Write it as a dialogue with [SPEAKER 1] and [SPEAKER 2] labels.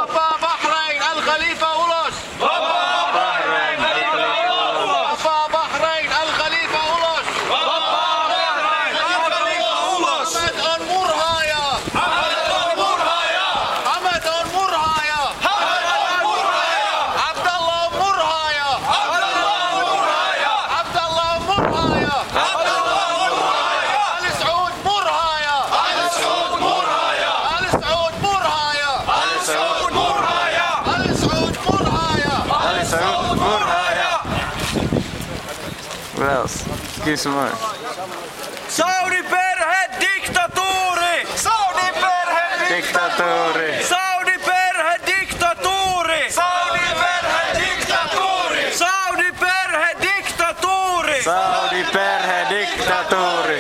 [SPEAKER 1] Papa Bahrain Al-Khalifa Ulus. Papa Bahrain Al-Khalifa Ulus. Papa Bahrain Al-Khalifa Ulus. Papa Bahrain Al-Khalifa Ulus. Hamad on Murhaya. Hamad on Murhaya. Hamad on Murhaya. Hamad on Murhaya. Abdallah on Murhaya. Abdallah on Murhaya. Abdallah on Murhaya. Abdallah on Murhaya. Ali Saud Murhaya. Ali Saud Murhaya. Ali Saud Murhaya. Ali Saud Murhaya. Ali Saud Murhaya.
[SPEAKER 2] Ali Saud Murhaya. What else? Give some more.
[SPEAKER 3] Saudi-perhe diktatuuri!
[SPEAKER 1] Saudi-perhe
[SPEAKER 2] Diktatuuri.
[SPEAKER 3] Saudi-perhe diktatuuri!
[SPEAKER 1] Saudi-perhe diktatuuri.
[SPEAKER 3] Saudi-perhe diktatuuri!
[SPEAKER 2] Saudi perhe diktatuuri.